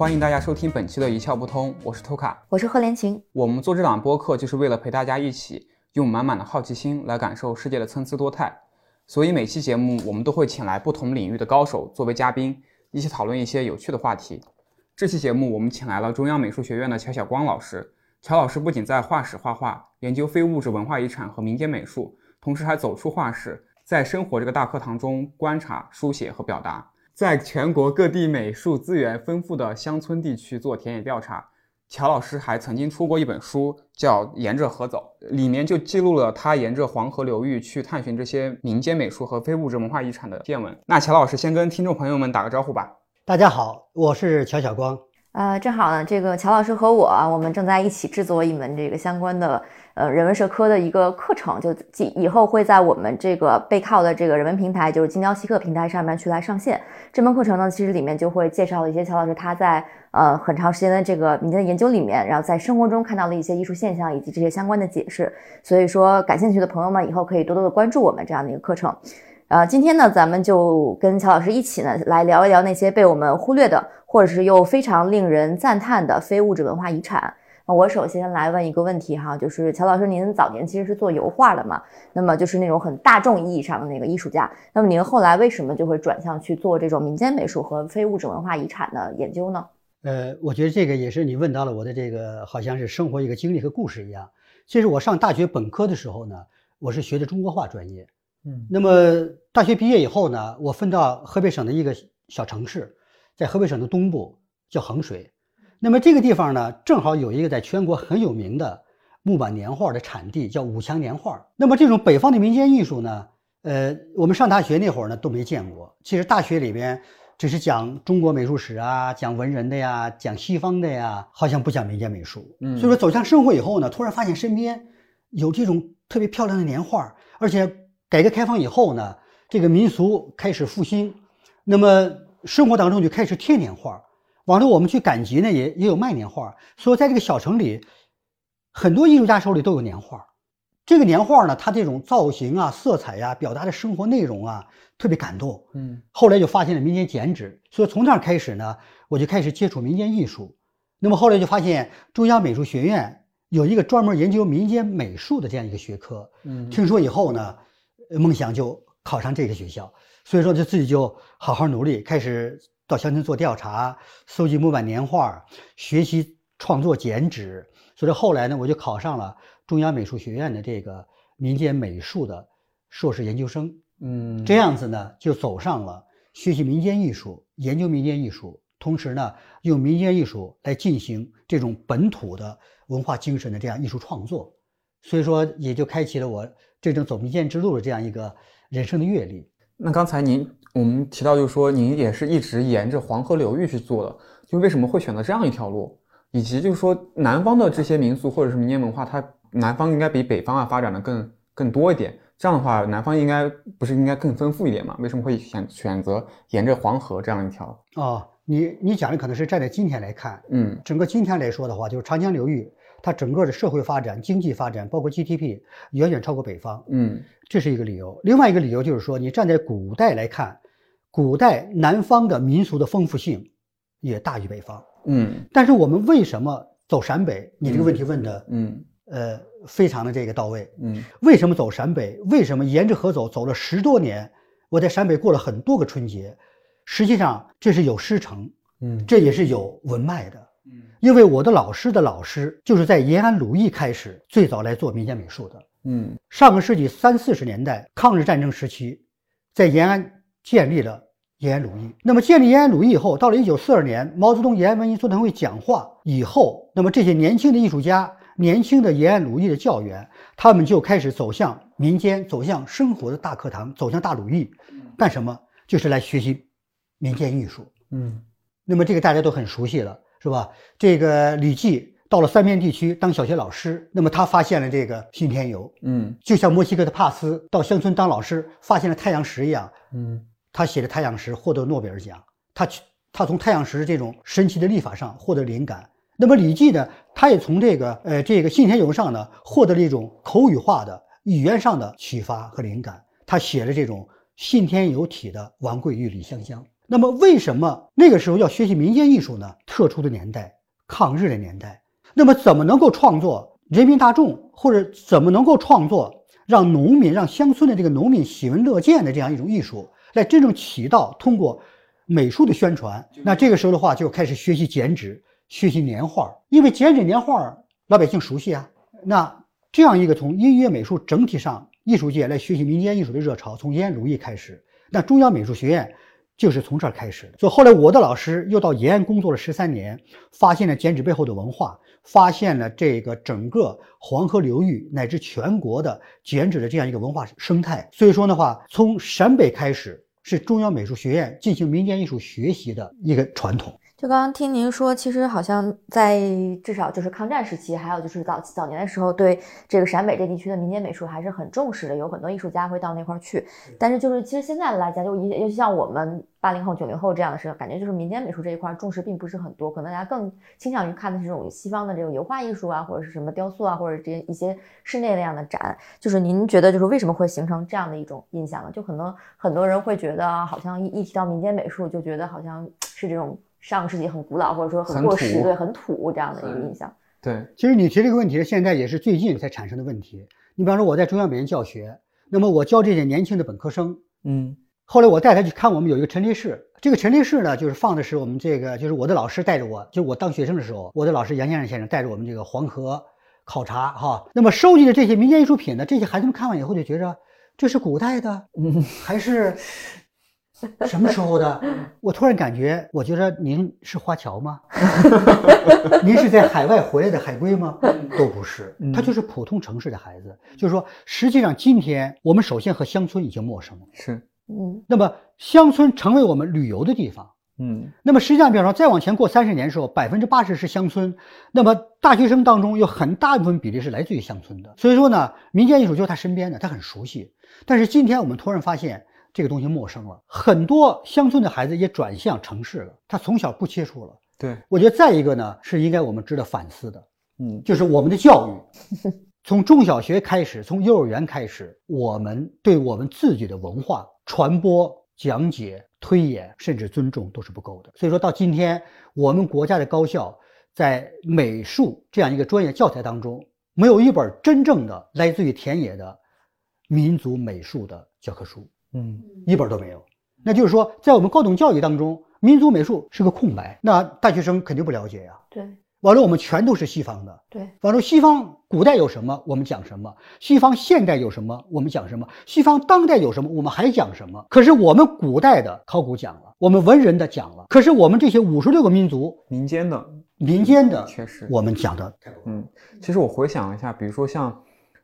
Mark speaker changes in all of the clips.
Speaker 1: 欢迎大家收听本期的一窍不通，我是 Toka，
Speaker 2: 我是贺连琴。
Speaker 1: 我们做这档播客就是为了陪大家一起用满满的好奇心来感受世界的参差多态，所以每期节目我们都会请来不同领域的高手作为嘉宾，一起讨论一些有趣的话题。这期节目我们请来了中央美术学院的乔晓光老师。乔老师不仅在画室画画，研究非物质文化遗产和民间美术，同时还走出画室，在生活这个大课堂中观察、书写和表达，在全国各地美术资源丰富的乡村地区做田野调查。乔老师还曾经出过一本书叫《沿着河走》，里面就记录了他沿着黄河流域去探寻这些民间美术和非物质文化遗产的见闻。那乔老师先跟听众朋友们打个招呼吧。
Speaker 3: 大家好，我是乔晓光。
Speaker 2: 正好呢，这个乔老师和我们正在一起制作一门这个相关的人文社科的一个课程，就以后会在我们这个背靠的这个人文平台，就是精雕细刻平台上面去来上线。这门课程呢，其实里面就会介绍一些乔老师他在很长时间的这个民间的研究里面，然后在生活中看到的一些艺术现象以及这些相关的解释。所以说感兴趣的朋友们以后可以多多的关注我们这样的一个课程。今天呢，咱们就跟乔老师一起呢来聊一聊那些被我们忽略的，或者是又非常令人赞叹的非物质文化遗产。我首先来问一个问题哈，就是乔老师您早年其实是做油画的嘛，那么就是那种很大众意义上的那个艺术家，那么您后来为什么就会转向去做这种民间美术和非物质文化遗产的研究呢？
Speaker 3: 我觉得这个也是你问到了我的这个好像是生活一个经历和故事一样。其实我上大学本科的时候呢，我是学的中国画专业。那么大学毕业以后呢，我分到河北省的一个小城市，在河北省的东部叫衡水。那么这个地方呢，正好有一个在全国很有名的木板年画的产地，叫武强年画。那么这种北方的民间艺术呢，我们上大学那会儿呢都没见过。其实大学里边只是讲中国美术史啊，讲文人的呀，讲西方的呀，好像不讲民间美术。所以说走向生活以后呢，突然发现身边有这种特别漂亮的年画，而且改革开放以后呢，这个民俗开始复兴，那么生活当中就开始贴年画。往后我们去赶集呢，也有卖年画，所以在这个小城里，很多艺术家手里都有年画。这个年画呢，它这种造型啊、色彩啊、表达的生活内容啊，特别感动。后来就发现了民间剪纸，所以从那儿开始呢，我就开始接触民间艺术。那么后来就发现中央美术学院有一个专门研究民间美术的这样一个学科。听说以后呢，梦想就考上这个学校，所以说就自己就好好努力，开始到乡村做调查，搜集木板年画，学习创作剪纸。所以后来呢，我就考上了中央美术学院的这个民间美术的硕士研究生。这样子呢，就走上了学习民间艺术、研究民间艺术，同时呢，用民间艺术来进行这种本土的文化精神的这样艺术创作。所以说，也就开启了我这种走民间之路的这样一个人生的阅历。
Speaker 1: 那刚才我们提到就是说您也是一直沿着黄河流域去做的，就为什么会选择这样一条路，以及就是说南方的这些民俗或者是民间文化，它南方应该比北方发展的更多一点，这样的话南方应该更丰富一点嘛？为什么会选择沿着黄河这样一条？
Speaker 3: 你讲的可能是站在今天来看，整个今天来说的话，就是长江流域它整个的社会发展、经济发展，包括 GDP 远远超过北方。这是一个理由。另外一个理由就是说，你站在古代来看，古代南方的民俗的丰富性也大于北方。但是我们为什么走陕北？你这个问题问的非常的这个到位。为什么走陕北？为什么沿着河走了10多年？我在陕北过了很多个春节。实际上这是有师承，这也是有文脉的。因为我的老师的老师就是在延安鲁艺开始最早来做民间美术的。上个世纪30、40年代抗日战争时期，在延安建立了延安鲁艺。那么建立延安鲁艺以后，到了1942年毛泽东延安文艺座谈会讲话以后，那么这些年轻的艺术家、年轻的延安鲁艺的教员，他们就开始走向民间，走向生活的大课堂，走向大鲁艺。干什么？就是来学习民间艺术。那么这个大家都很熟悉了，是吧？这个李济到了三边地区当小学老师，那么他发现了这个信天游。就像墨西哥的帕斯到乡村当老师发现了太阳石一样。他写的太阳石获得诺贝尔奖，他从太阳石这种神奇的历法上获得灵感。那么李济呢，他也从这个信天游上呢获得了一种口语化的语言上的启发和灵感。他写了这种信天游体的王贵玉李香香。 那么为什么那个时候要学习民间艺术呢？特殊的年代，抗日的年代，那么怎么能够创作人民大众，或者怎么能够创作让农民、让乡村的这个农民喜闻乐见的这样一种艺术，来真正起到通过美术的宣传？那这个时候的话，就开始学习剪纸，学习年画，因为剪纸年画老百姓熟悉啊。那这样一个从音乐美术整体上艺术界来学习民间艺术的热潮，从延安如意开始，那中央美术学院就是从这儿开始的。所以后来我的老师又到延安工作了13年，发现了剪纸背后的文化，发现了这个整个黄河流域乃至全国的剪纸的这样一个文化生态。所以说的话，从陕北开始是中央美术学院进行民间艺术学习的一个传统。
Speaker 2: 就刚刚听您说，其实好像在至少就是抗战时期，还有就是早年的时候，对这个陕北这地区的民间美术还是很重视的，有很多艺术家会到那块儿去。但是就是其实现在来讲，就尤其像我们80后、90后这样的时候，感觉就是民间美术这一块重视并不是很多，可能大家更倾向于看的是这种西方的这种油画艺术啊，或者是什么雕塑啊，或者这一些室内那样的展。就是您觉得就是为什么会形成这样的一种印象呢？就可能很多人会觉得，好像一提到民间美术，就觉得好像是这种上个世纪很古老，或者说很过时，对，很土这样的一个印象。
Speaker 1: 对，
Speaker 3: 其实你提这个问题，现在也是最近才产生的问题。你比方说我在中央美院教学，那么我教这些年轻的本科生，后来我带他去看我们有一个陈列室，这个陈列室呢，就是放的是我们这个，就是我的老师带着我，就是我当学生的时候，我的老师杨先生带着我们这个黄河考察哈。那么收集的这些民间艺术品呢，这些孩子们看完以后就觉着这是古代的，还是什么时候的？我突然感觉，我觉得您是华侨吗？您是在海外回来的海归吗？都不是，他就是普通城市的孩子。就是说，实际上今天我们首先和乡村已经陌生了，
Speaker 1: 是，
Speaker 3: 那么乡村成为我们旅游的地方。那么实际上，比方说再往前过30年的时候，80%是乡村，那么大学生当中有很大一部分比例是来自于乡村的。所以说呢，民间艺术就是他身边的，他很熟悉。但是今天我们突然发现，这个东西陌生了，很多乡村的孩子也转向城市了，他从小不接触了。
Speaker 1: 对，
Speaker 3: 我觉得再一个呢，是应该我们值得反思的，就是我们的教育，从中小学开始，从幼儿园开始，我们对我们自己的文化传播、讲解、推演，甚至尊重都是不够的。所以说到今天，我们国家的高校在美术这样一个专业教材当中，没有一本真正的来自于田野的民族美术的教科书。一本都没有。那就是说，在我们高等教育当中，民族美术是个空白，那大学生肯定不了解呀。
Speaker 2: 对，
Speaker 3: 完了我们全都是西方的。
Speaker 2: 对，
Speaker 3: 完了西方古代有什么我们讲什么，西方现代有什么我们讲什么，西方当代有什么我们还讲什么。可是我们古代的考古讲了，我们文人的讲了，可是我们这些56个民族
Speaker 1: 民间的确实
Speaker 3: 我们讲的
Speaker 1: 其实我回想一下，比如说像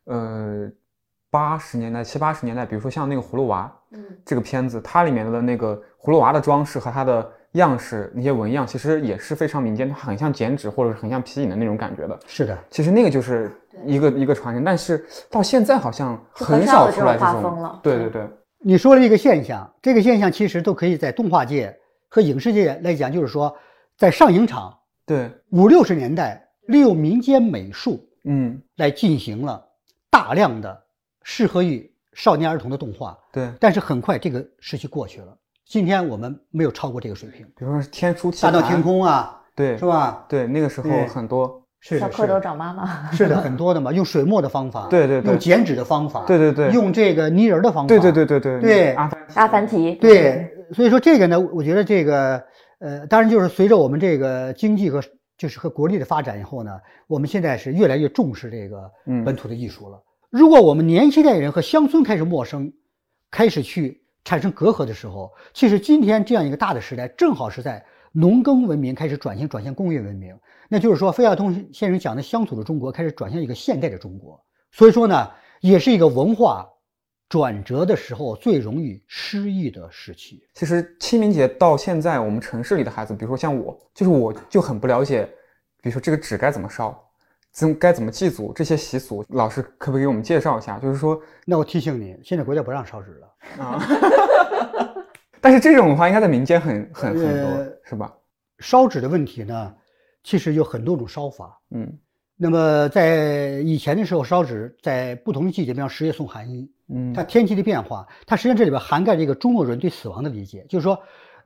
Speaker 1: 70年代、70、80年代，比如说像那个葫芦娃，这个片子，它里面的那个葫芦娃的装饰和它的样式，那些纹样，其实也是非常民间，它很像剪纸或者是很像皮影的那种感觉的。
Speaker 3: 是的，
Speaker 1: 其实那个就是一个传承，但是到现在好像很少出来这种。对对对，
Speaker 3: 你说了一个现象，这个现象其实都可以在动画界和影视界来讲，就是说，在上影厂，
Speaker 1: 对
Speaker 3: 50、60年代利用民间美术，来进行了大量的适合于少年儿童的动画。
Speaker 1: 对，
Speaker 3: 但是很快这个时期过去了，今天我们没有超过这个水平。
Speaker 1: 比如说天书奇
Speaker 3: 大闹天宫啊，
Speaker 1: 对，
Speaker 3: 是吧？
Speaker 1: 对，那个时候很多。
Speaker 3: 是
Speaker 2: 小蝌蚪找妈妈，
Speaker 3: 是的，很多的嘛，用水墨的方法，
Speaker 1: 对，
Speaker 3: 用剪纸的方法，
Speaker 1: 对，
Speaker 3: 用这个泥人的方法，
Speaker 1: 对，
Speaker 2: 阿凡提，
Speaker 3: 对，所以说这个呢，我觉得这个当然就是随着我们这个经济和国力的发展以后呢，我们现在是越来越重视这个本土的艺术了。如果我们年轻代人和乡村开始陌生，开始去产生隔阂的时候，其实今天这样一个大的时代，正好是在农耕文明开始转向工业文明。那就是说，费孝通先生讲的乡土的中国开始转向一个现代的中国，所以说呢，也是一个文化转折的时候最容易失忆的时期。
Speaker 1: 其实清明节到现在，我们城市里的孩子，比如说像我就很不了解，比如说这个纸该怎么烧，该怎么祭祖，这些习俗，老师可不可以给我们介绍一下？就是说，
Speaker 3: 那我提醒你，现在国家不让烧纸了啊。
Speaker 1: 但是这种的话，应该在民间很多，是吧？
Speaker 3: 烧纸的问题呢，其实有很多种烧法。那么在以前的时候，烧纸在不同的季节，比方10月送寒衣，它天气的变化，它实际上这里边涵盖这个中国人对死亡的理解，就是说，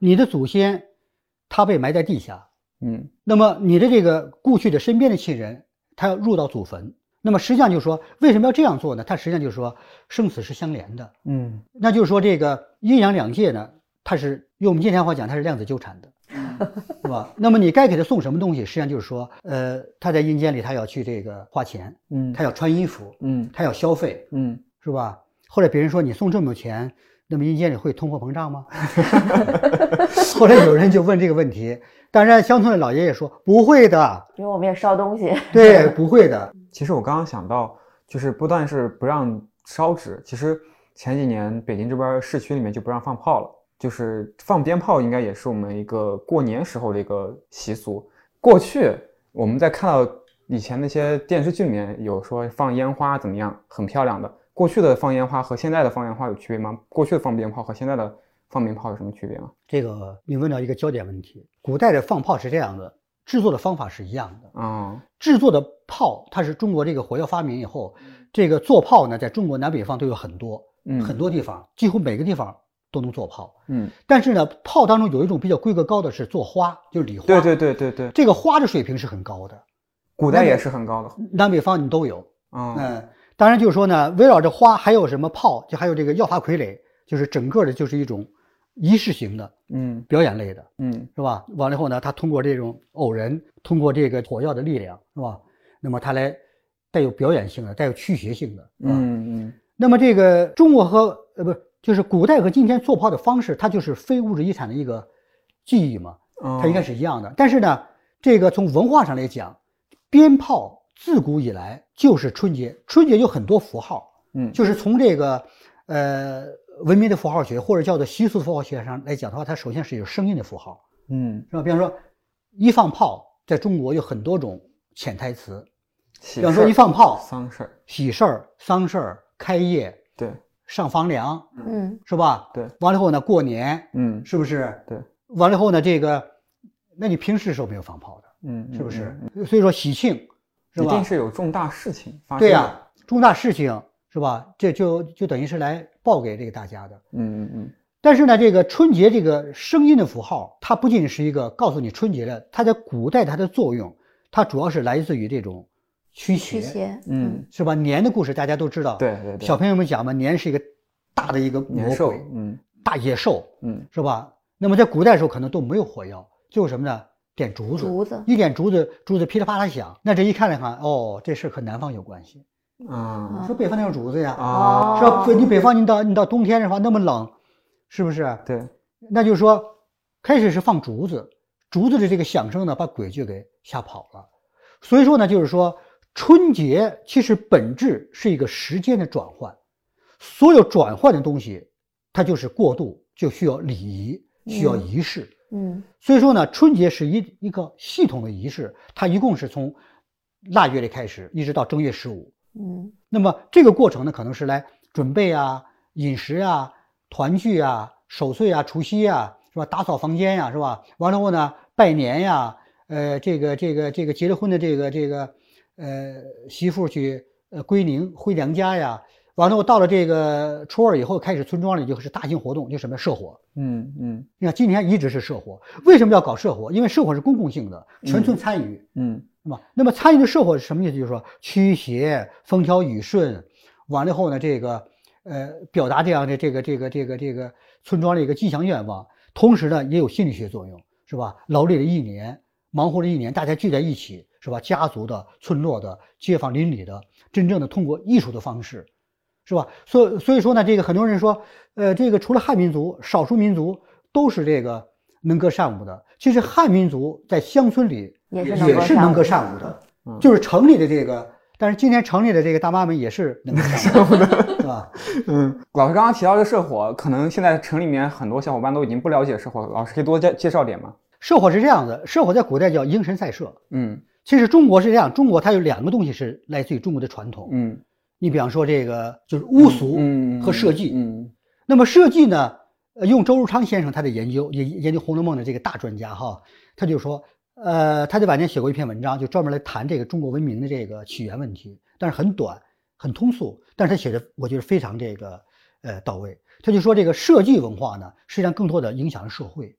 Speaker 3: 你的祖先他被埋在地下，那么你的这个故去的身边的亲人他要入到祖坟，那么实际上就是说为什么要这样做呢？它实际上就是说生死是相连的，那就是说这个阴阳两界呢，它是用我们今天话讲，它是量子纠缠的。是吧？那么你该给他送什么东西，实际上就是说，他在阴间里他要去这个花钱，他要穿衣服，他要消费，是吧？后来别人说你送这么多钱，那么阴间里会通货膨胀吗？后来有人就问这个问题，当然乡村的老爷爷说不会的，
Speaker 2: 因为我们也烧东西。
Speaker 3: 对，不会的。
Speaker 1: 其实我刚刚想到，就是不但是不让烧纸，其实前几年北京这边市区里面就不让放炮了。就是放鞭炮应该也是我们一个过年时候的一个习俗。过去我们在看到以前那些电视剧里面有说放烟花怎么样，很漂亮的。过去的放烟花和现在的放烟花有区别吗？过去的放鞭炮和现在的放鞭炮有什么区别吗？
Speaker 3: 这个你问到一个焦点问题。古代的放炮是这样的，制作的方法是一样的。制作的炮，它是中国这个火药发明以后，这个做炮呢，在中国南北方都有很多地方，几乎每个地方都能做炮，但是呢，炮当中有一种比较规格高的是做花，就是礼花。
Speaker 1: 对，
Speaker 3: 这个花的水平是很高的，
Speaker 1: 古代也是很高的，
Speaker 3: 南北方你都有。当然就是说呢，围绕着花还有什么炮，就还有这个耀发傀儡，就是整个的就是一种仪式型的，表演类的，是吧？完了以后呢，他通过这种偶人，通过这个火药的力量，是吧？那么他来带有表演性的，带有驱邪性的，那么这个中国和就是古代和今天做炮的方式，它就是非物质遗产的一个记忆嘛，它应该是一样的。但是呢，这个从文化上来讲，鞭炮自古以来就是春节，春节有很多符号，就是从这个文明的符号学或者叫做习俗的符号学上来讲的话，它首先是有声音的符号，是吧？比方说一放炮，在中国有很多种潜台词，比方说一放炮，
Speaker 1: 丧事、
Speaker 3: 喜事儿、丧事儿、开业，
Speaker 1: 对。
Speaker 3: 上房梁，是吧？
Speaker 1: 对，
Speaker 3: 完了后呢，过年，是不是？
Speaker 1: 对，
Speaker 3: 完了后呢，这个，那你平时时候没有放炮的，是不是？所以说喜庆，是吧？
Speaker 1: 一定是有重大事情发生。
Speaker 3: 对呀，重大事情是吧？这就等于是来报给这个大家的，但是呢，这个春节这个声音的符号，它不仅是一个告诉你春节的，它在古代它的作用，它主要是来自于这种。驱邪，是吧？年的故事大家都知道，
Speaker 1: 对，
Speaker 3: 小朋友们讲嘛，年是一个大的一个
Speaker 1: 年兽，
Speaker 3: 大野兽，是吧？那么在古代的时候可能都没有火药，就是什么呢？点竹子，一点竹子噼里啪啦响，那这一看来看，哦，这事和南方有关系，说北方那有竹子呀，是吧？你北方你到冬天的话那么冷，是不是？
Speaker 1: 对，
Speaker 3: 那就是说，开始是放竹子的这个响声呢，把鬼就给吓跑了，所以说呢，就是说。春节其实本质是一个时间的转换，所有转换的东西，它就是过渡，就需要礼仪，需要仪式。所以说呢，春节是一个系统的仪式，它一共是从腊月里开始，一直到正月15。那么这个过程呢，可能是来准备啊、饮食啊、团聚啊、守岁啊、除夕啊，是吧？打扫房间呀，是吧？完了后呢，拜年呀，这个结了婚的这个。媳妇去归宁回娘家呀，完了我到了这个初二以后，开始村庄里就是大型活动，就什么社火。你看今年一直是社火，为什么要搞社火？因为社火是公共性的，全村参与。那么参与的社火是什么意思？就是说驱邪、风调雨顺，完了后呢，这个表达这样的这个村庄的一个吉祥愿望，同时呢也有心理学作用，是吧？劳累了一年，忙活了一年，大家聚在一起。是吧？家族的、村落的、街坊邻里的，真正的通过艺术的方式，是吧？所以说呢，这个很多人说，这个除了汉民族，少数民族都是这个能歌善舞的。其实汉民族在乡村里也是能歌善舞的，就是城里的这个，但是今天城里的这个大妈们也是能歌善舞的，是吧？
Speaker 1: 老师刚刚提到这个社火，可能现在城里面很多小伙伴都已经不了解社火，老师可以多介绍点吗？
Speaker 3: 社火是这样的，社火在古代叫迎神赛社，其实中国是这样，中国它有两个东西是来自于中国的传统。你比方说这个就是巫俗和社稷。那么社稷呢，用周如昌先生他的研究《红楼梦》的这个大专家哈，他就说，他在晚年写过一篇文章，就专门来谈这个中国文明的这个起源问题，但是很短很通俗，但是他写的我觉得非常这个到位。他就说这个社稷文化呢，实际上更多的影响了社会。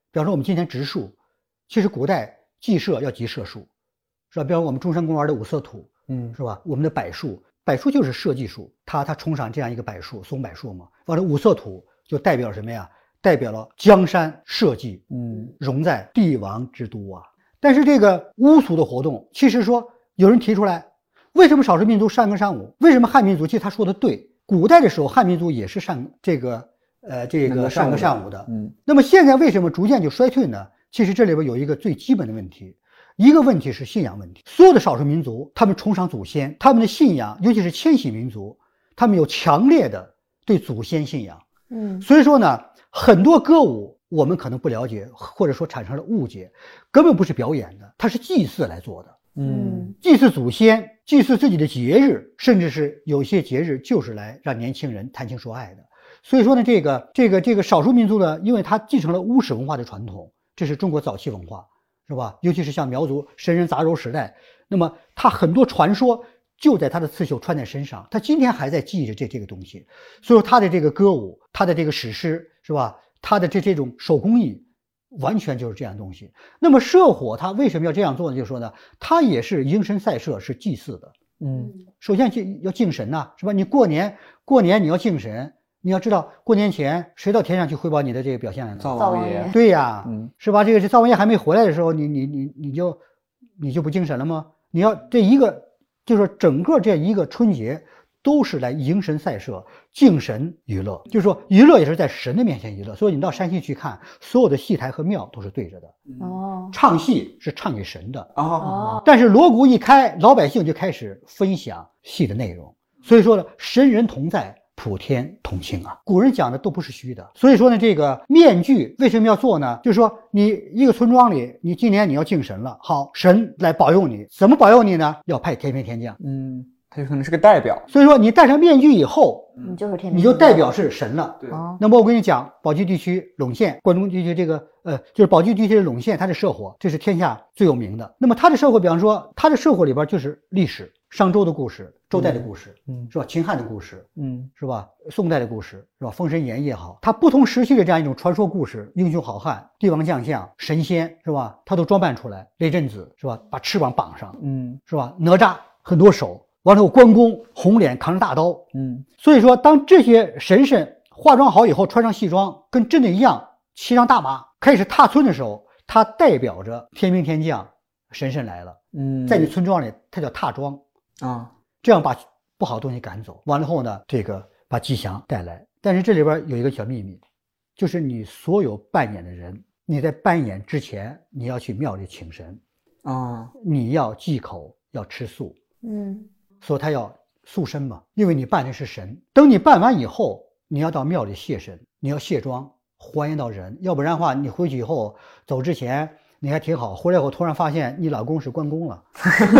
Speaker 3: 比方说我们今天植树，其实古代祭社要集社树，是吧？比方我们中山公园的五色土，是吧？我们的柏树，柏树就是社稷树，它崇尚这样一个柏树，松柏树嘛。完了五色土就代表什么呀？代表了江山社稷，融在帝王之都啊。但是这个巫俗的活动，其实说有人提出来，为什么少数民族善歌善舞？为什么汉民族？其实他说的对，古代的时候汉民族也是善歌善舞的。那么现在为什么逐渐就衰退呢？其实这里边有一个最基本的问题，一个问题是信仰问题。所有的少数民族，他们崇尚祖先，他们的信仰，尤其是迁徙民族，他们有强烈的对祖先信仰。所以说呢，很多歌舞我们可能不了解，或者说产生了误解，根本不是表演的，它是祭祀来做的。祭祀祖先，祭祀自己的节日，甚至是有些节日就是来让年轻人谈情说爱的。所以说呢，这个少数民族呢，因为它继承了巫史文化的传统，这是中国早期文化，是吧？尤其是像苗族神人杂糅时代，那么它很多传说就在他的刺绣穿在身上，他今天还在记着这个东西。所以说他的这个歌舞，他的这个史诗，是吧？他的这种手工艺，完全就是这样东西。那么社火他为什么要这样做呢？就是说呢，他也是迎神赛社，是祭祀的。首先要敬神呐，是吧？你过年你要敬神，你要知道过年前谁到天上去汇报你的这个表现来呢？
Speaker 1: 灶王爷。
Speaker 3: 对呀，是吧？这个灶王爷还没回来的时候，你就不敬神了吗？你要这一个，就是说整个这一个春节都是来迎神赛社、敬神娱乐，就是说娱乐也是在神的面前娱乐。所以你到山西去看，所有的戏台和庙都是对着的。唱戏是唱给神的。但是锣鼓一开，老百姓就开始分享戏的内容。所以说呢，神人同在，普天同庆啊！古人讲的都不是虚的。所以说呢，这个面具为什么要做呢？就是说你一个村庄里，你今年你要敬神了，好，神来保佑你，怎么保佑你呢？要派天兵天将。
Speaker 1: 它就可能是个代表。
Speaker 3: 所以说你戴上面具以后，
Speaker 2: 你
Speaker 3: 就代表是神了。
Speaker 1: 对。
Speaker 3: 那么我跟你讲，宝鸡地区陇县、关中地区就是宝鸡地区的陇县，它的社火，这是天下最有名的。那么它的社火，比方说它的社火里边就是历史，商周的故事，周代的故事，是吧？秦汉的故事，是吧？宋代的故事，是吧？《封神演义》也好，它不同时期的这样一种传说故事，英雄好汉、帝王将相、神仙，是吧？它都装扮出来。雷震子，是吧？把翅膀绑上，是吧？哪吒很多手。完了后，关公红脸扛着大刀，所以说当这些神圣化妆好以后，穿上戏装，跟真的一样，骑上大马开始踏村的时候，它代表着天兵天将，神圣来了。在你村庄里，它叫踏庄啊，这样把不好的东西赶走。完了后呢，这个把吉祥带来。但是这里边有一个小秘密，就是你所有扮演的人，你在扮演之前，你要去庙里请神啊，你要忌口，要吃素。所以他要塑身嘛，因为你扮的是神。等你扮完以后，你要到庙里谢神，你要卸妆，还原到人。要不然的话，你回去以后走之前你还挺好，回来以后突然发现你老公是关公了，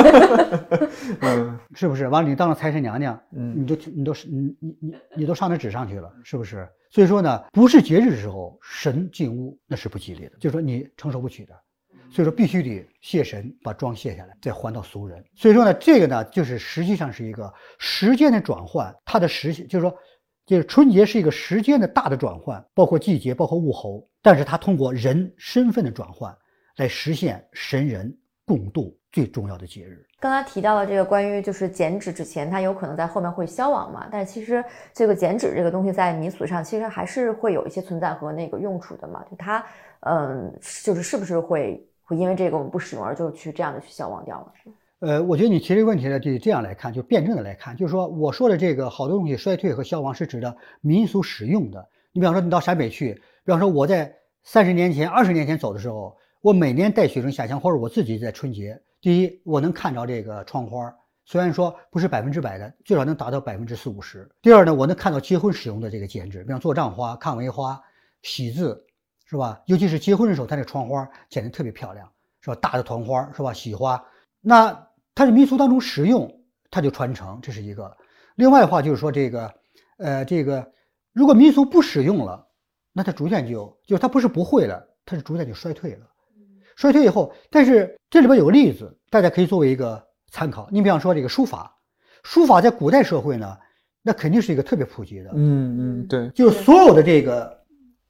Speaker 3: 是不是？完了你当了财神娘娘，你都上那纸上去了，是不是？所以说呢，不是节日的时候神进屋那是不吉利的，就是说你承受不起的。所以说必须得谢神，把妆卸下来，再还到俗人。所以说呢，这个呢，就是实际上是一个时间的转换，它的就是说，就是春节是一个时间的大的转换，包括季节，包括物候，但是它通过人身份的转换，来实现神人共度最重要的节日。
Speaker 2: 刚才提到了这个关于就是剪纸之前，它有可能在后面会消亡嘛？但是其实这个剪纸这个东西在民俗上其实还是会有一些存在和那个用处的嘛，就它就是是不是会因为这个我们不使用而就去这样的去消亡掉了？
Speaker 3: 我觉得你提这个问题呢，得这样来看，就辩证的来看，就是说我说的这个好多东西衰退和消亡是指的民俗使用的。你比方说你到陕北去，比方说我在30年前、20年前走的时候，我每年带学生下乡，或者我自己在春节，第一我能看着这个窗花，虽然说不是100%的，最少能达到40-50%。第二呢，我能看到结婚使用的这个剪纸，比方做账花、抗围花、喜字，是吧？尤其是结婚的时候，它那窗花剪得特别漂亮，是吧？大的团花，是吧？喜花，那它是民俗当中使用，它就传承，这是一个。另外的话就是说这个如果民俗不使用了，那它逐渐就是它不是不会了，它是逐渐就衰退了。衰退以后，但是这里边有个例子，大家可以作为一个参考。你比方说这个书法在古代社会呢，那肯定是一个特别普及的。
Speaker 1: 对，
Speaker 3: 就是所有的这个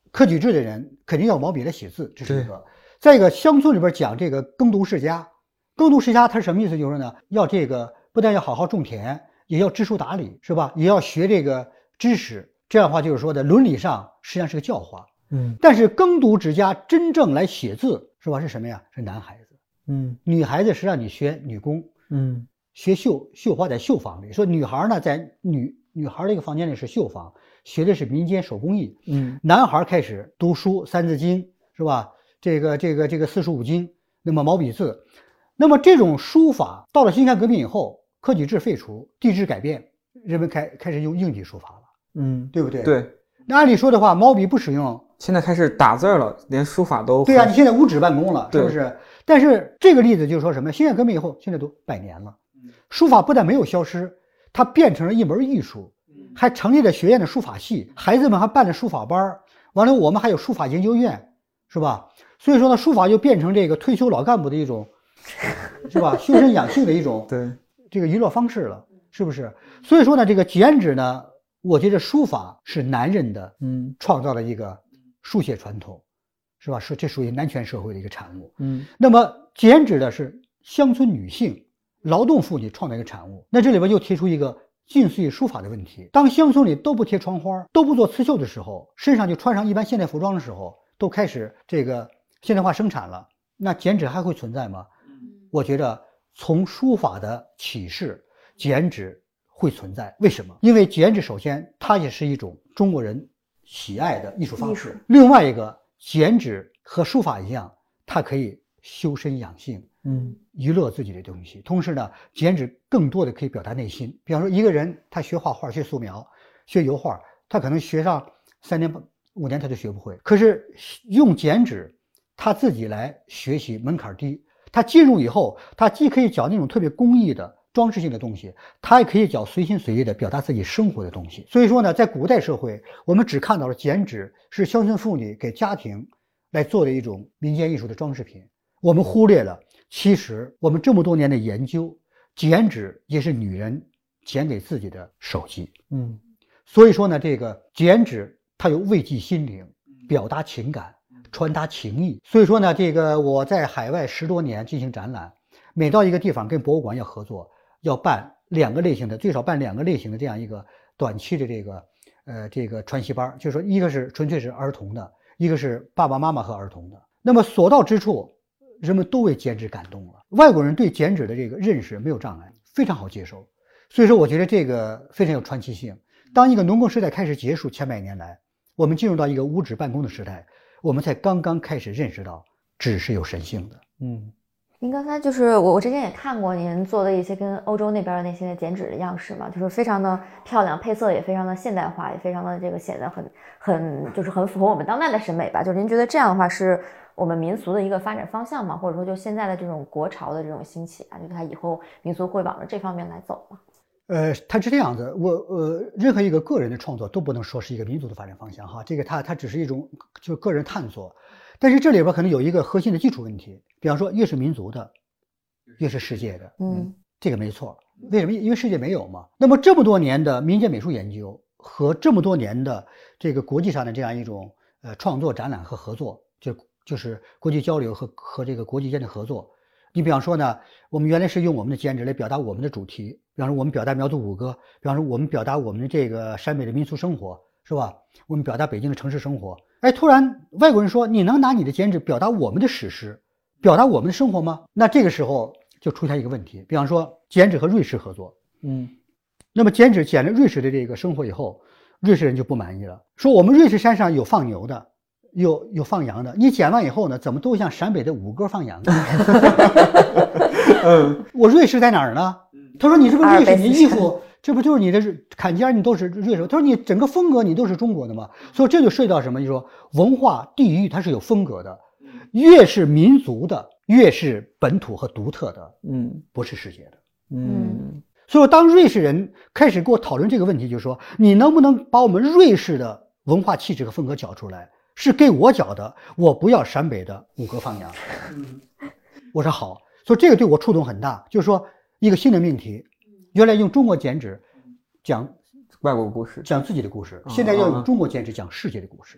Speaker 3: 科举制的人肯定要毛笔来写字，这是一个。再一个，乡村里边讲这个耕读世家，耕读世家它是什么意思？就是说呢，要这个不但要好好种田，也要知书达理，是吧？也要学这个知识。这样的话就是说的伦理上实际上是个教化。但是耕读之家真正来写字，是吧？是什么呀？是男孩子。女孩子是让你学女工。学绣花在绣坊里。说女孩呢，在女孩的一个房间里是绣坊，学的是民间手工艺。男孩开始读书，三字经，是吧？这个四书五经，那么毛笔字。那么这种书法到了辛亥革命以后，科举制废除，地制改变，人们开始用硬体书法了。对不对？
Speaker 1: 对。
Speaker 3: 那按理说的话，毛笔不使用，
Speaker 1: 现在开始打字了，连书法都
Speaker 3: 对啊，你现在无纸办公了，是不是？但是这个例子就是说什么？辛亥革命以后，现在都100年了，书法不但没有消失，它变成了一门艺术，还成立了学院的书法系，孩子们还办了书法班，完了我们还有书法研究院，是吧？所以说呢，书法就变成这个退休老干部的一种，是吧？修身养性的一种这个娱乐方式了，是不是？所以说呢，这个剪纸呢，我觉得书法是男人的，创造了一个书写传统，是吧？这属于男权社会的一个产物。那么剪纸的是乡村女性、劳动妇女创造一个产物。那这里边又提出一个近似于书法的问题：当乡村里都不贴窗花、都不做刺绣的时候，身上就穿上一般现代服装的时候，都开始这个现代化生产了，那剪纸还会存在吗？我觉得从书法的启示，剪纸会存在。为什么？因为剪纸首先它也是一种中国人喜爱的艺术方式，另外一个剪纸和书法一样，它可以修身养性，娱乐自己的东西。同时呢，剪纸更多的可以表达内心。比方说一个人他学画画、学素描、学油画，他可能学上3年5年他就学不会，可是用剪纸他自己来学习门槛低，他进入以后，他既可以讲那种特别工艺的装饰性的东西，他也可以讲随心随意的表达自己生活的东西。所以说呢，在古代社会，我们只看到了剪纸是乡村妇女给家庭来做的一种民间艺术的装饰品，我们忽略了其实我们这么多年的研究，剪纸也是女人剪给自己的手机。所以说呢，这个剪纸它有慰藉心灵、表达情感、传达情谊。所以说呢，这个我在海外10多年进行展览，每到一个地方跟博物馆要合作，要办2个类型的，最少办2个类型的这样一个短期的这个传习班，就是说一个是纯粹是儿童的，一个是爸爸妈妈和儿童的。那么所到之处，人们都为剪纸感动了。外国人对剪纸的这个认识没有障碍，非常好接受。所以说我觉得这个非常有传奇性。当一个农耕时代开始结束千百年来，我们进入到一个无纸办公的时代，我们才刚刚开始认识到纸是有神性的。
Speaker 2: 您刚才就是我之前也看过您做的一些跟欧洲那边的那些剪纸的样式嘛，就是非常的漂亮，配色也非常的现代化，也非常的这个显得很符合我们当代的审美吧。就是您觉得这样的话是我们民俗的一个发展方向吗？或者说就现在的这种国潮的这种兴起啊，就是它以后民俗会往着这方面来走吗？
Speaker 3: 它是这样子，任何一个个人的创作都不能说是一个民族的发展方向哈，这个它只是一种就个人探索，但是这里边可能有一个核心的基础问题，比方说越是民族的，越是世界的，这个没错。为什么？因为世界没有嘛。那么这么多年的民间美术研究和这么多年的这个国际上的这样一种创作展览和合作，就是国际交流和这个国际间的合作。你比方说呢，我们原来是用我们的剪纸来表达我们的主题，比方说我们表达苗族舞歌，比方说我们表达我们的这个陕北的民俗生活，是吧？我们表达北京的城市生活。哎，突然外国人说你能拿你的剪纸表达我们的史诗，表达我们的生活吗？那这个时候就出现一个问题，比方说剪纸和瑞士合作，那么剪纸剪了瑞士的这个生活以后，瑞士人就不满意了，说我们瑞士山上有放牛的，有放羊的，你剪完以后呢，怎么都像陕北的舞歌放羊的？我瑞士在哪儿呢？他说你是不是瑞士？你衣服这不就是你的坎肩，你都是瑞士？他说你整个风格你都是中国的嘛。所以这就涉及到什么？就是说文化地域它是有风格的，越是民族的，越是本土和独特的，不是世界的。所以当瑞士人开始跟我讨论这个问题，就是说你能不能把我们瑞士的文化气质和风格搅出来？是给我搅的，我不要陕北的舞歌放羊。我说好，所以这个对我触动很大，就是说一个新的命题，原来用中国剪纸讲
Speaker 1: 外国故事，
Speaker 3: 讲自己的故事，现在要用中国剪纸讲世界的故事。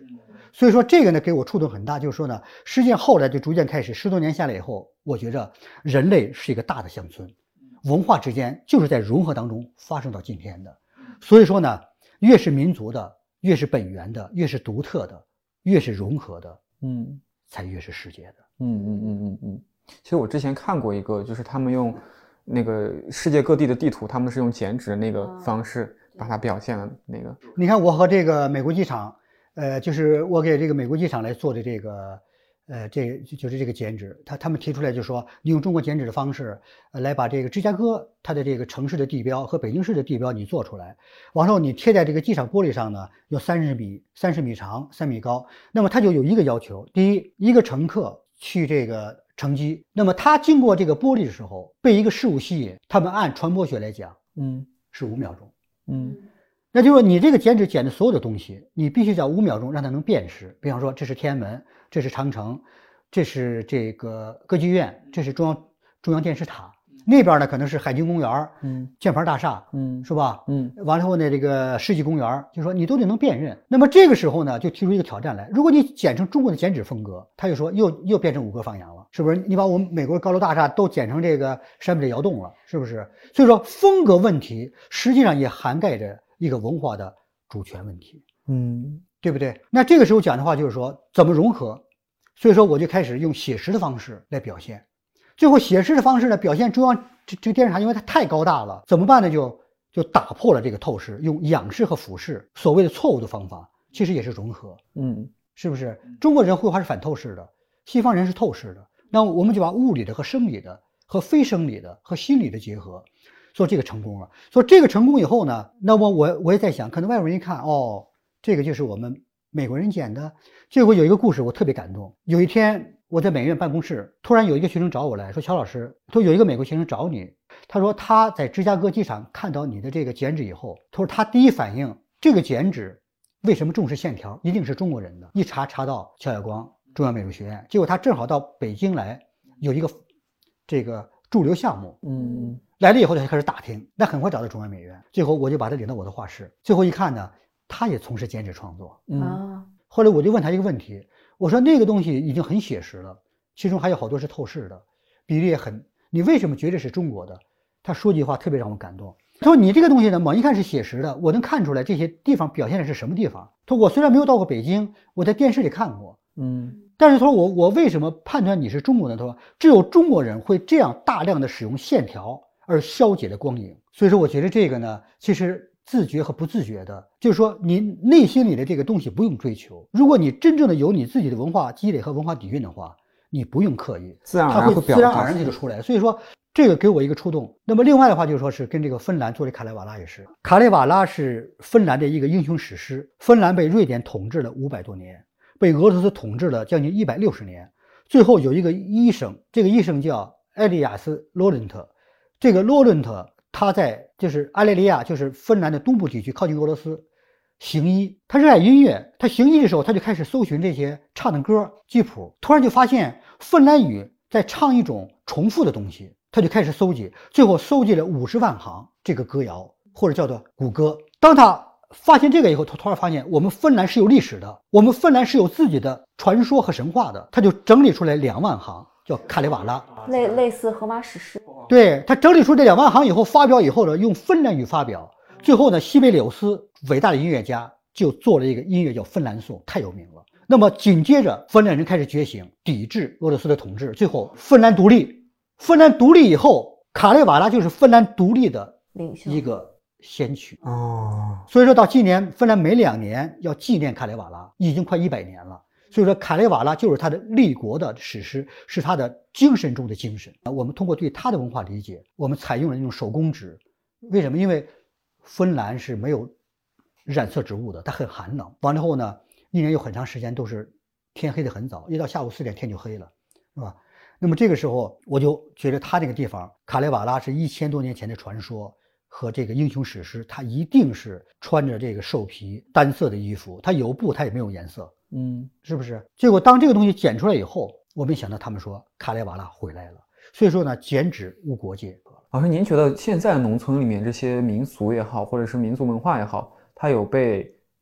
Speaker 3: 所以说这个呢给我触动很大，就是说呢，实际上后来就逐渐开始，10多年下来以后，我觉着人类是一个大的乡村，文化之间就是在融合当中发生到今天的。所以说呢，越是民族的，越是本源的，越是独特的，越是融合的，才越是世界的。
Speaker 1: 其实我之前看过一个，就是他们用那个世界各地的地图，他们是用剪纸的那个方式把它表现了那个。
Speaker 3: 你看我和这个美国机场，就是我给这个美国机场来做的这个，就是这个剪纸，他们提出来就说，你用中国剪纸的方式，来把这个芝加哥它的这个城市的地标和北京市的地标你做出来，完后你贴在这个机场玻璃上呢，有30米长，3米高。那么它就有一个要求，第一，一个乘客去这个乘机，那么他经过这个玻璃的时候，被一个事物吸引，他们按传播学来讲，是5秒钟，那就是说你这个剪纸剪的所有的东西，你必须在5秒钟让它能辨识。比方说，这是天安门，这是长城，这是这个歌剧院，这是中央电视塔，那边呢可能是海军公园，箭牌大厦，是吧？完了后呢，这个世纪公园，就是说你都得能辨认。那么这个时候呢，就提出一个挑战来，如果你剪成中国的剪纸风格，他就说又变成五歌放羊了，是不是？你把我们美国高楼大厦都剪成这个山北的窑洞了，是不是？所以说风格问题实际上也涵盖着一个文化的主权问题，对不对？那这个时候讲的话就是说怎么融合，所以说我就开始用写实的方式来表现。最后写实的方式呢，表现中央这电视塔，因为它太高大了，怎么办呢？就打破了这个透视，用仰视和俯视，所谓的错误的方法，其实也是融合，是不是？中国人绘画是反透视的，西方人是透视的，那我们就把物理的和生理的和非生理的和心理的结合，所以这个成功了。所以这个成功以后呢，那么我也在想，可能外国人一看，哦，这个就是我们美国人剪的。结果有一个故事我特别感动，有一天我在美院办公室，突然有一个学生找我来说，乔老师，他说有一个美国学生找你，他说他在芝加哥机场看到你的这个剪纸以后，他说他第一反应，这个剪纸为什么重视线条，一定是中国人的。一查到乔晓光中央美术学院，结果他正好到北京来，有一个这个驻留项目，来了以后他就开始打听，那很快找到中央美院，最后我就把他领到我的画室，最后一看呢，他也从事剪纸创作，后来我就问他一个问题，我说那个东西已经很写实了，其中还有好多是透视的，比例也很，你为什么觉得是中国的？他说句话特别让我感动，他说你这个东西呢，猛一看是写实的，我能看出来这些地方表现的是什么地方。他说我虽然没有到过北京，我在电视里看过，但是他说我为什么判断你是中国人？他说只有中国人会这样大量的使用线条而消解的光影。所以说我觉得这个呢，其实自觉和不自觉的，就是说你内心里的这个东西不用追求，如果你真正的有你自己的文化积累和文化底蕴的话，你不用刻意，
Speaker 1: 自然而然
Speaker 3: 它会自然而然就出来。所以说这个给我一个触动。那么另外的话就是说是跟这个芬兰做的卡列瓦拉也是，卡列瓦拉是芬兰的一个英雄史诗。芬兰被瑞典统治了500多年，被俄罗斯统治了将近160年，最后有一个医生，这个医生叫埃利亚斯·罗伦特，这个罗伦特他在就是阿列利亚，就是芬兰的东部地区靠近俄罗斯行医，他热爱音乐，他行医的时候他就开始搜寻这些唱的歌记谱，突然就发现芬兰语在唱一种重复的东西，他就开始搜集，最后搜集了50万行这个歌谣，或者叫做古歌。当他发现这个以后，他突然发现我们芬兰是有历史的，我们芬兰是有自己的传说和神话的，他就整理出来2万行，叫卡列瓦拉，
Speaker 2: 类似荷马史诗。
Speaker 3: 对，他整理出这2万行以后，发表以后呢，用芬兰语发表。最后呢，西贝柳斯伟大的音乐家就做了一个音乐叫芬兰颂，太有名了。那么紧接着芬兰人开始觉醒，抵制俄罗斯的统治，最后芬兰独立。芬兰独立以后，卡列瓦拉就是芬兰独立的一个先驱。所以说到今年芬兰每2年要纪念卡列瓦拉，已经快100年了。所以说卡列瓦拉就是他的立国的史诗，是他的精神中的精神。我们通过对他的文化理解，我们采用了那种手工纸。为什么？因为芬兰是没有染色植物的，它很寒冷，完了后呢，一年有很长时间都是天黑的很早，一到下午4点天就黑了，是吧？那么这个时候我就觉得他那个地方卡列瓦拉是1000多年前的传说和这个英雄史诗，他一定是穿着这个兽皮单色的衣服，他有布他也没有颜色，是不是？结果当这个东西剪出来以后，我没想到他们说卡列瓦拉回来了。所以说呢，剪纸无国界。
Speaker 1: 老师，您觉得现在农村里面这些民俗也好，或者是民族文化也好，它有被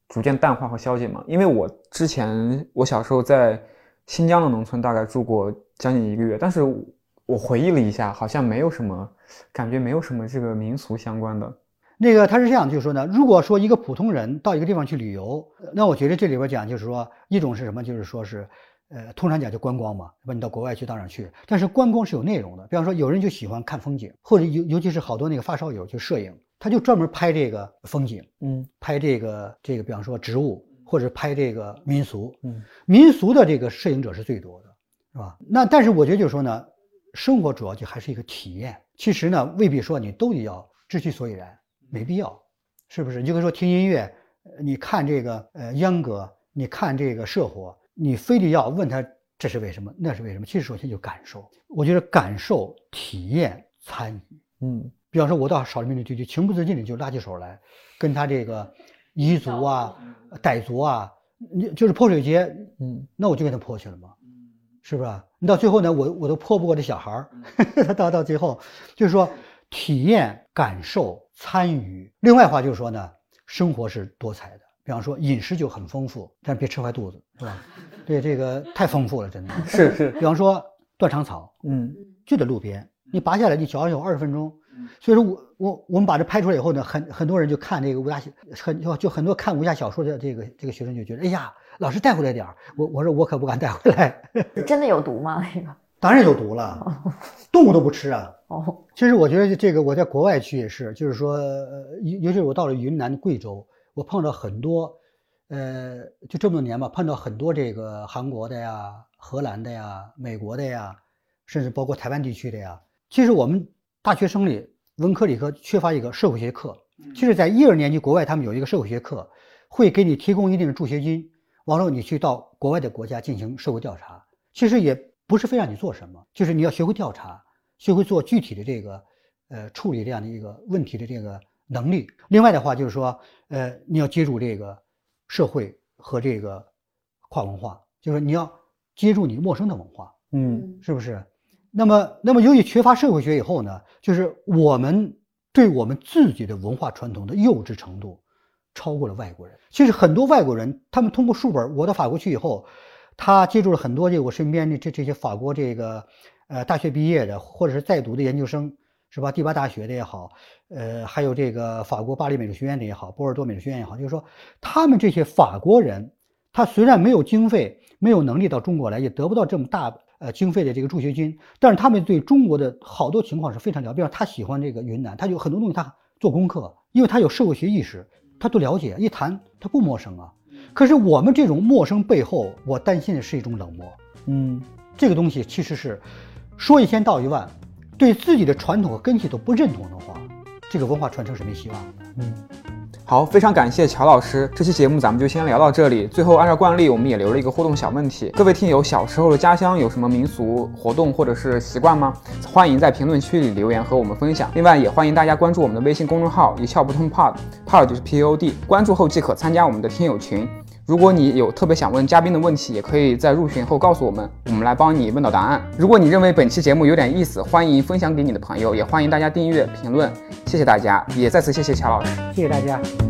Speaker 1: 逐渐淡化和消解吗？因为我小时候在新疆的农村大概住过将近1个月，但是我回忆了一下，好像没有什么感觉，没有什么这个民俗相关的。
Speaker 3: 那个他是这样，就是说呢，如果说一个普通人到一个地方去旅游，那我觉得这里边讲就是说，一种是什么，就是说是通常讲就观光嘛，是吧？你到国外去到哪儿去？但是观光是有内容的，比方说有人就喜欢看风景，或者尤其是好多那个发烧友就摄影，他就专门拍这个风景，拍这个比方说植物，或者拍这个民俗，民俗的这个摄影者是最多的，是吧？那但是我觉得就是说呢，生活主要就还是一个体验，其实呢未必说你都得要知其所以然，没必要，是不是？你就跟说听音乐，你看这个秧歌，你看这个社火，你非得要问他这是为什么，那是为什么？其实首先就感受，我觉得感受、体验、参与，比方说我到少数民族地区，情不自禁的就拉起手来，跟他这个彝族啊、傣族啊，就是泼水节，那我就跟他泼去了嘛，是不是？你到最后呢，我都泼不过这小孩儿，到最后就是说体验、感受、参与。另外话就是说呢，生活是多彩的，比方说饮食就很丰富，但是别吃坏肚子，是吧？对，这个太丰富了，真的
Speaker 1: 是。
Speaker 3: 比方说断肠草，就在路边，你拔下来，你嚼上有20分钟。所以说我们把这拍出来以后呢，很多人就看这个武侠，很多看武侠小说的这个学生就觉得，哎呀，老师带回来点儿。我说我可不敢带回来。
Speaker 2: 真的有毒吗？这个
Speaker 3: 当然有毒了，动物都不吃啊。其实我觉得这个我在国外去也是，就是说，尤其是我到了云南、贵州，我碰到很多，就这么多年吧，碰到很多这个韩国的呀、荷兰的呀、美国的呀，甚至包括台湾地区的呀。其实我们大学生里文科理科缺乏一个社会学课，其实在1、2年级国外他们有一个社会学课，会给你提供一定的助学金，完了你去到国外的国家进行社会调查。其实也不是非让你做什么，就是你要学会调查，学会做具体的这个处理这样的一个问题的这个能力。另外的话就是说你要接触这个社会和这个跨文化，就是你要接触你陌生的文化，是不是？那么由于缺乏社会学以后呢，就是我们对我们自己的文化传统的幼稚程度超过了外国人。其实很多外国人他们通过书本，我到法国去以后，他接触了很多我身边的这些法国这个大学毕业的或者是在读的研究生，是吧？第8大学的也好，还有这个法国巴黎美术学院的也好，波尔多美术学院也好，就是说他们这些法国人，他虽然没有经费、没有能力到中国来，也得不到这么大经费的这个助学金，但是他们对中国的好多情况是非常了解。比如他喜欢这个云南，他有很多东西他做功课，因为他有社会学意识，他都了解，一谈他不陌生啊。可是我们这种陌生背后，我担心的是一种冷漠。这个东西其实是说1000道1万，对自己的传统和根系都不认同的话，这个文化传承是没希望的。
Speaker 1: 好，非常感谢乔老师，这期节目咱们就先聊到这里。最后按照惯例，我们也留了一个互动小问题，各位听友小时候的家乡有什么民俗活动或者是习惯吗？欢迎在评论区里留言和我们分享。另外也欢迎大家关注我们的微信公众号一窍不通 pod 就是 POD， 关注后即可参加我们的听友群。如果你有特别想问嘉宾的问题，也可以在入群后告诉我们，我们来帮你问到答案。如果你认为本期节目有点意思，欢迎分享给你的朋友，也欢迎大家订阅评论。谢谢大家，也再次谢谢乔老师。
Speaker 3: 谢谢大家。